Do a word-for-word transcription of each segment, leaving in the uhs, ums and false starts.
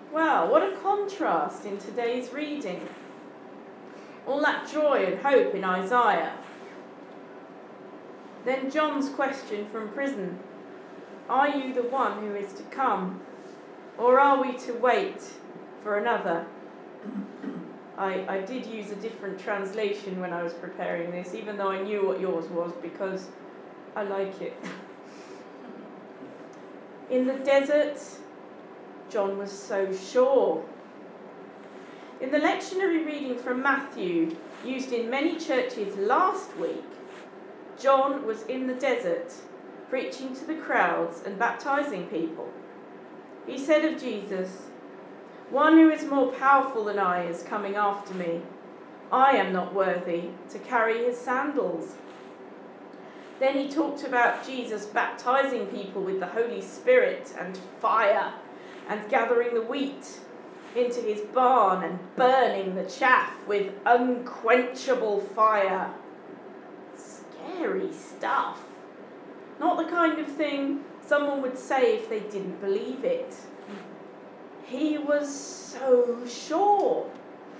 Wow, what a contrast in today's reading. All that joy and hope in Isaiah. Then John's question from prison. Are you the one who is to come? Or are we to wait for another? I, I did use a different translation when I was preparing this, even though I knew what yours was, because I like it. In the desert, John was so sure. In the lectionary reading from Matthew, used in many churches last week, John was in the desert, preaching to the crowds and baptizing people. He said of Jesus, "One who is more powerful than I is coming after me. I am not worthy to carry his sandals." Then he talked about Jesus baptizing people with the Holy Spirit and fire, and gathering the wheat into his barn and burning the chaff with unquenchable fire. Scary stuff. Not the kind of thing someone would say if they didn't believe it. He was so sure.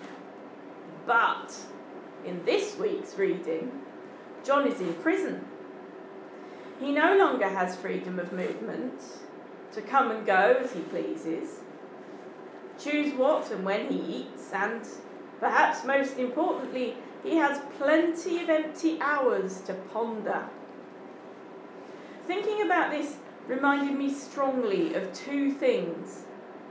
But in this week's reading, John is in prison. He no longer has freedom of movement to come and go as he pleases, choose what and when he eats, and perhaps most importantly, he has plenty of empty hours to ponder. Thinking about this reminded me strongly of two things.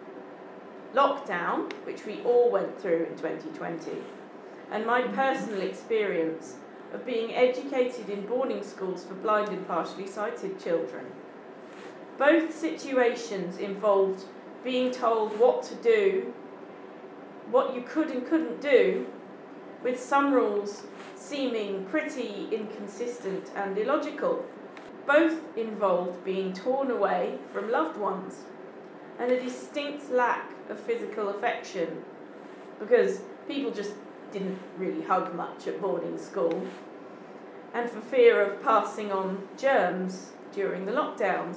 Lockdown, which we all went through in twenty twenty, and my personal experience of being educated in boarding schools for blind and partially sighted children. Both situations involved being told what to do, what you could and couldn't do, with some rules seeming pretty inconsistent and illogical. Both involved being torn away from loved ones and a distinct lack of physical affection, because people just didn't really hug much at boarding school, and for fear of passing on germs during the lockdowns.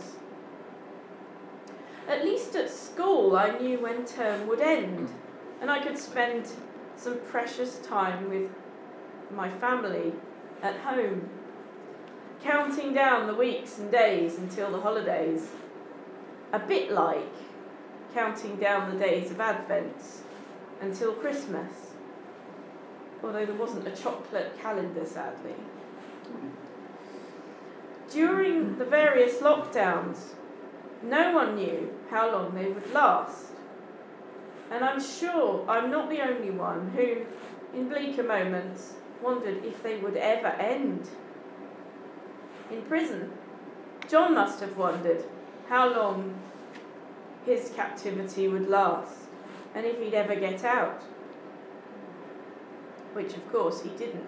At least at school I knew when term would end, and I could spend some precious time with my family at home, counting down the weeks and days until the holidays, a bit like counting down the days of Advent until Christmas, although there wasn't a chocolate calendar, sadly. During the various lockdowns, no one knew how long they would last. And I'm sure I'm not the only one who, in bleaker moments, wondered if they would ever end. In prison, John must have wondered how long his captivity would last, and if he'd ever get out. Which, of course, he didn't.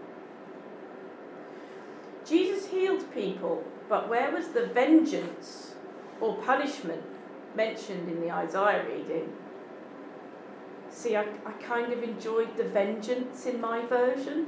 Jesus healed people, but where was the vengeance or punishment mentioned in the Isaiah reading? See, I, I kind of enjoyed the vengeance in my version.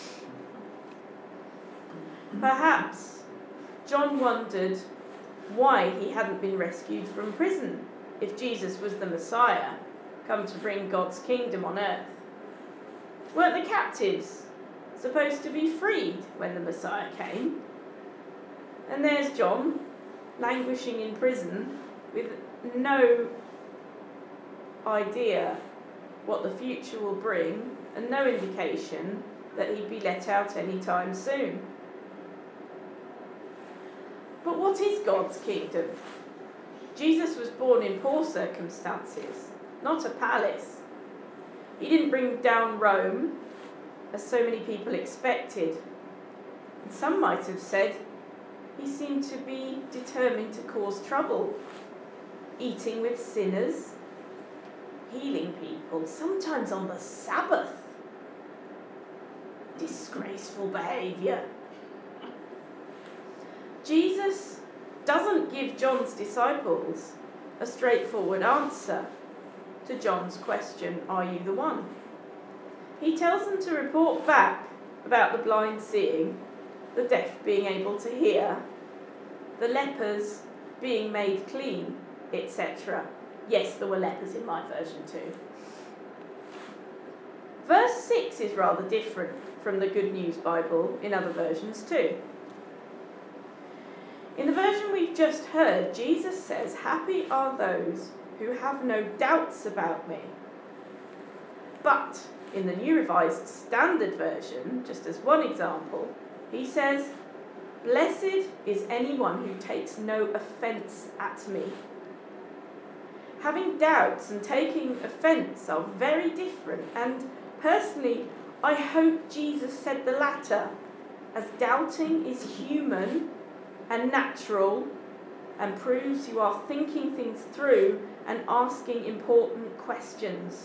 Perhaps John wondered why he hadn't been rescued from prison if Jesus was the Messiah, come to bring God's kingdom on earth. Weren't the captives supposed to be freed when the Messiah came? And there's John, languishing in prison with no idea what the future will bring and no indication that he'd be let out any time soon. But what is God's kingdom? Jesus was born in poor circumstances, not a palace. He didn't bring down Rome, as so many people expected. And some might have said he seemed to be determined to cause trouble, eating with sinners, healing people, sometimes on the Sabbath. Disgraceful behaviour. Jesus doesn't give John's disciples a straightforward answer to John's question, "Are you the one?" He tells them to report back about the blind seeing, the deaf being able to hear, the lepers being made clean, et cetera. Yes, there were lepers in my version too. Verse six is rather different from the Good News Bible in other versions too. In the version we've just heard, Jesus says, "Happy are those who have no doubts about me." But in the New Revised Standard Version, just as one example, he says, "Blessed is anyone who takes no offence at me." Having doubts and taking offence are very different, and personally, I hope Jesus said the latter, as doubting is human and natural and proves you are thinking things through and asking important questions.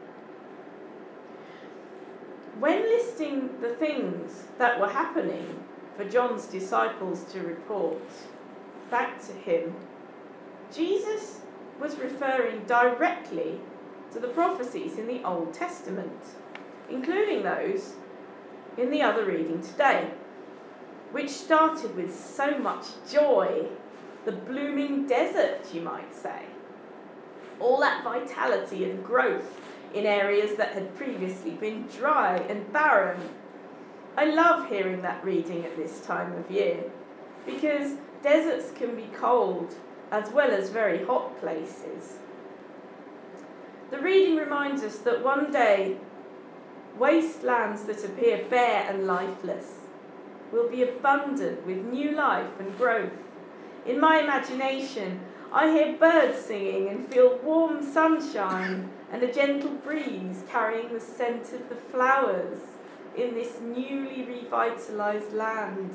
When listing the things that were happening for John's disciples to report back to him, Jesus was referring directly to the prophecies in the Old Testament, including those in the other reading today, which started with so much joy, the blooming desert, you might say. All that vitality and growth in areas that had previously been dry and barren. I love hearing that reading at this time of year, because deserts can be cold as well as very hot places. The reading reminds us that one day, wastelands that appear bare and lifeless will be abundant with new life and growth. In my imagination, I hear birds singing and feel warm sunshine and a gentle breeze carrying the scent of the flowers in this newly revitalised land.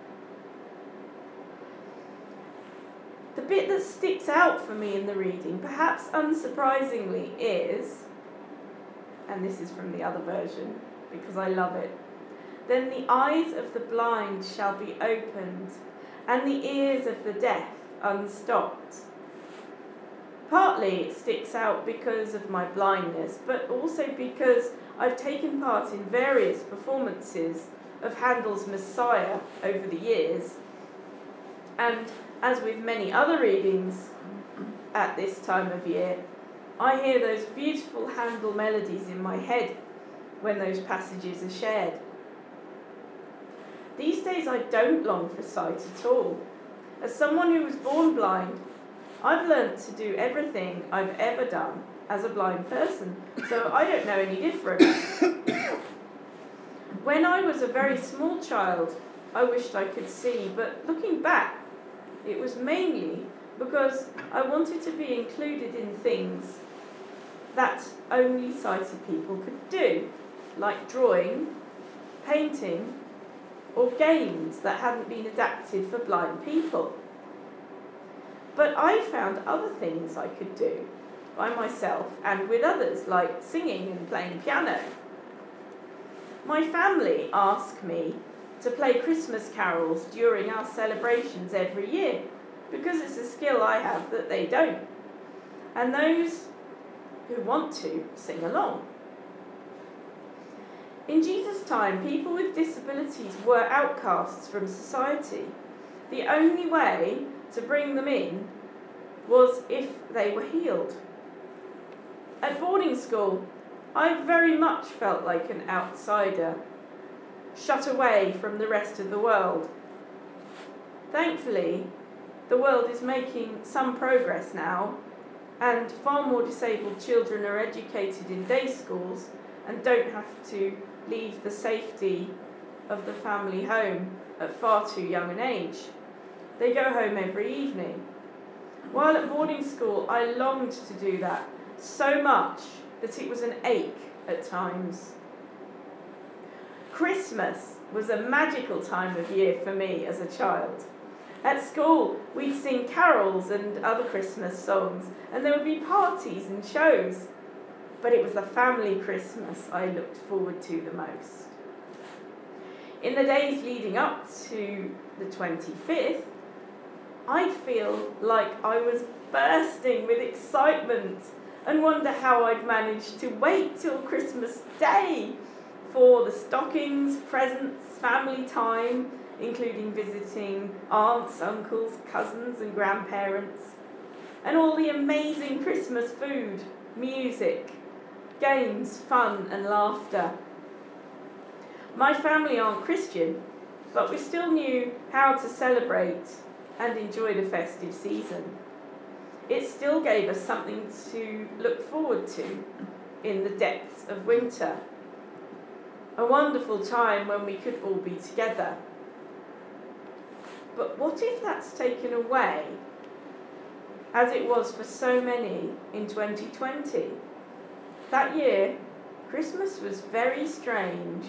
The bit that sticks out for me in the reading, perhaps unsurprisingly, is, and this is from the other version because I love it, "Then the eyes of the blind shall be opened, and the ears of the deaf unstopped." Partly it sticks out because of my blindness, but also because I've taken part in various performances of Handel's Messiah over the years, and as with many other readings at this time of year, I hear those beautiful Handel melodies in my head when those passages are shared. These days I don't long for sight at all. As someone who was born blind, I've learnt to do everything I've ever done as a blind person, so I don't know any different. When I was a very small child, I wished I could see, but looking back, it was mainly because I wanted to be included in things that only sighted people could do, like drawing, painting, or games that hadn't been adapted for blind people. But I found other things I could do by myself and with others, like singing and playing piano. My family ask me to play Christmas carols during our celebrations every year, because it's a skill I have that they don't. And those who want to sing along. In Jesus' time, people with disabilities were outcasts from society. The only way to bring them in was if they were healed. At boarding school, I very much felt like an outsider, shut away from the rest of the world. Thankfully, the world is making some progress now, and far more disabled children are educated in day schools and don't have to leave the safety of the family home at far too young an age. They go home every evening. While at boarding school, I longed to do that so much that it was an ache at times. Christmas was a magical time of year for me as a child. At school, we'd sing carols and other Christmas songs, and there would be parties and shows. But it was the family Christmas I looked forward to the most. In the days leading up to the twenty-fifth, I'd feel like I was bursting with excitement and wonder how I'd manage to wait till Christmas Day for the stockings, presents, family time, including visiting aunts, uncles, cousins and grandparents. and all the amazing Christmas food, music, games, fun and laughter. My family aren't Christian, but we still knew how to celebrate and enjoy the festive season. It still gave us something to look forward to in the depths of winter. A wonderful time when we could all be together. But what if that's taken away, as it was for so many in twenty twenty? That year, Christmas was very strange.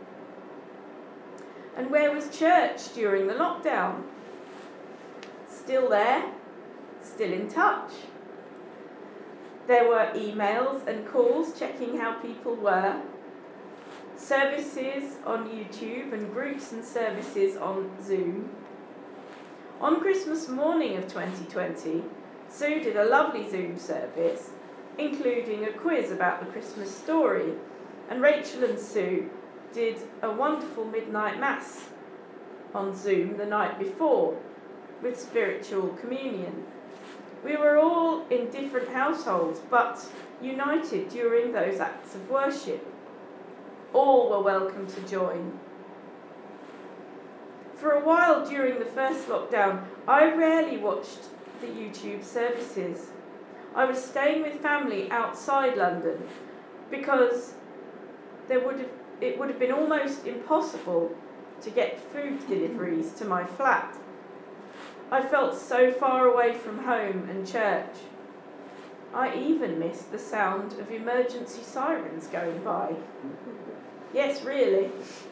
And where was church during the lockdown? Still there, still in touch. There were emails and calls checking how people were, services on YouTube and groups and services on Zoom. On Christmas morning of twenty twenty, Sue did a lovely Zoom service, including a quiz about the Christmas story, and Rachel and Sue did a wonderful midnight mass on Zoom the night before with spiritual communion. We were all in different households, but united during those acts of worship. All were welcome to join. For a while during the first lockdown, I rarely watched the YouTube services. I was staying with family outside London because there would have, it would have been almost impossible to get food deliveries to my flat. I felt so far away from home and church. I even missed the sound of emergency sirens going by. Yes, really.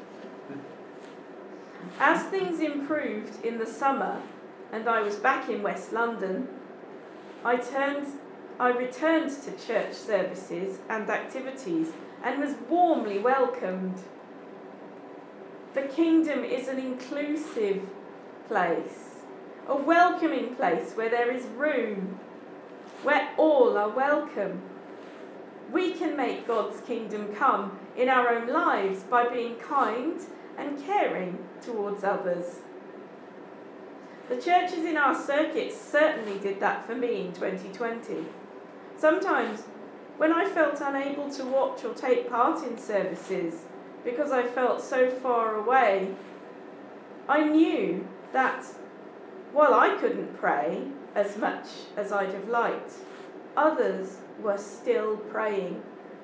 As things improved in the summer and I was back in West London, I turned, I returned to church services and activities and was warmly welcomed. The kingdom is an inclusive place, a welcoming place where there is room, where all are welcome. We can make God's kingdom come in our own lives by being kind and caring towards others. The churches in our circuit certainly did that for me in twenty twenty. Sometimes, when I felt unable to watch or take part in services because I felt so far away, I knew that while I couldn't pray as much as I'd have liked, others were still praying.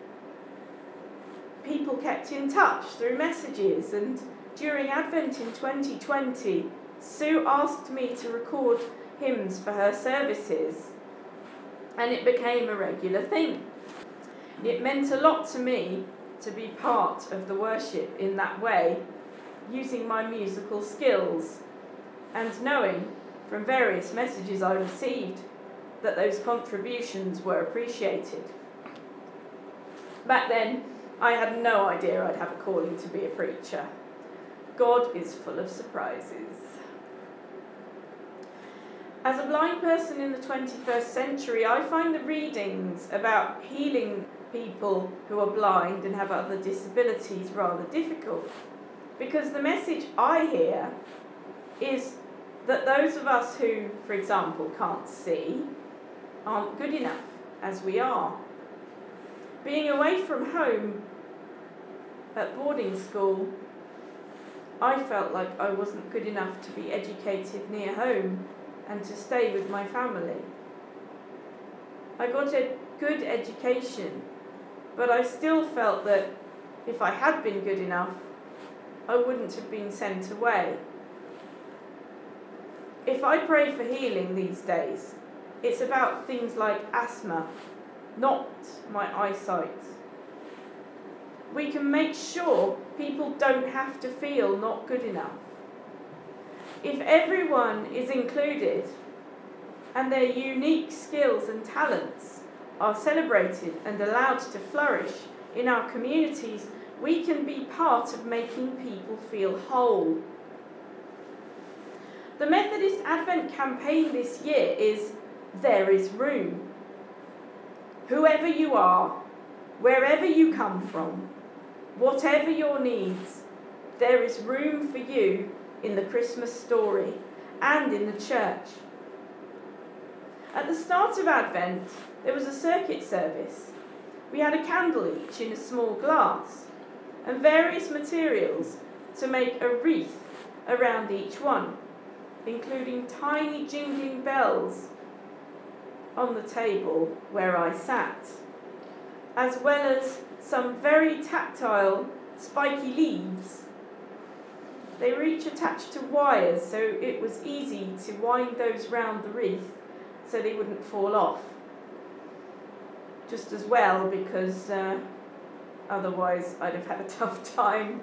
People kept in touch through messages, and during Advent in twenty twenty, Sue asked me to record hymns for her services, and it became a regular thing. It meant a lot to me to be part of the worship in that way, using my musical skills, and knowing from various messages I received that those contributions were appreciated. Back then, I had no idea I'd have a calling to be a preacher. God is full of surprises. As a blind person in the twenty-first century, I find the readings about healing people who are blind and have other disabilities rather difficult, because the message I hear is that those of us who, for example, can't see, aren't good enough as we are. Being away from home at boarding school, I felt like I wasn't good enough to be educated near home and to stay with my family. I got a good education, but I still felt that if I had been good enough, I wouldn't have been sent away. If I pray for healing these days, it's about things like asthma, not my eyesight. We can make sure people don't have to feel not good enough. If everyone is included and their unique skills and talents are celebrated and allowed to flourish in our communities, we can be part of making people feel whole. The Methodist Advent campaign this year is There is Room. Whoever you are, wherever you come from, whatever your needs, there is room for you in the Christmas story and in the church. At the start of Advent, there was a circuit service. We had a candle each in a small glass, and various materials to make a wreath around each one, including tiny jingling bells on the table where I sat, as well as some very tactile, spiky leaves. They were each attached to wires, so it was easy to wind those round the wreath so they wouldn't fall off. Just as well, because uh, otherwise I'd have had a tough time.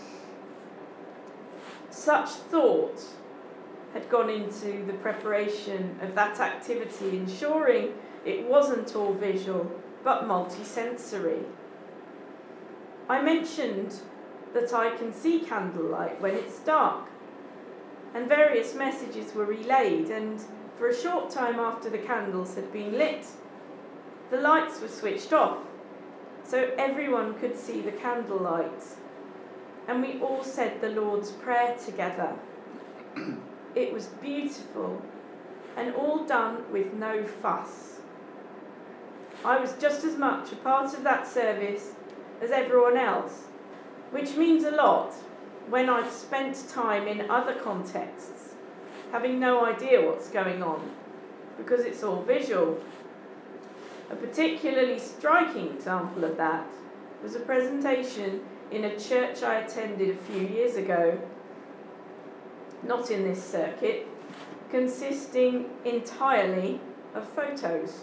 Such thought had gone into the preparation of that activity, ensuring it wasn't all visual, but multi-sensory. I mentioned that I can see candlelight when it's dark, and various messages were relayed, and for a short time after the candles had been lit, the lights were switched off, so everyone could see the candlelight, and we all said the Lord's Prayer together. It was beautiful, and all done with no fuss. I was just as much a part of that service as everyone else, which means a lot when I've spent time in other contexts, having no idea what's going on, because it's all visual. A particularly striking example of that was a presentation in a church I attended a few years ago, not in this circuit, consisting entirely of photos.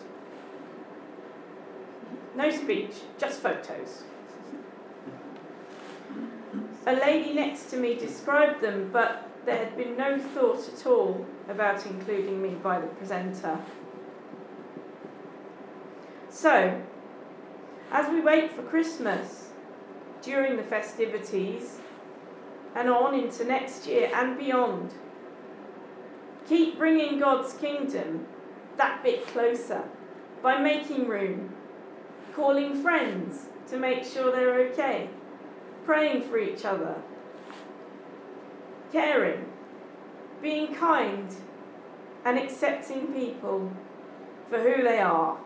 No speech, just photos. A lady next to me described them, but there had been no thought at all about including me by the presenter. So, as we wait for Christmas, during the festivities, and on into next year and beyond, keep bringing God's kingdom that bit closer by making room, calling friends to make sure they're okay, praying for each other, caring, being kind, and accepting people for who they are.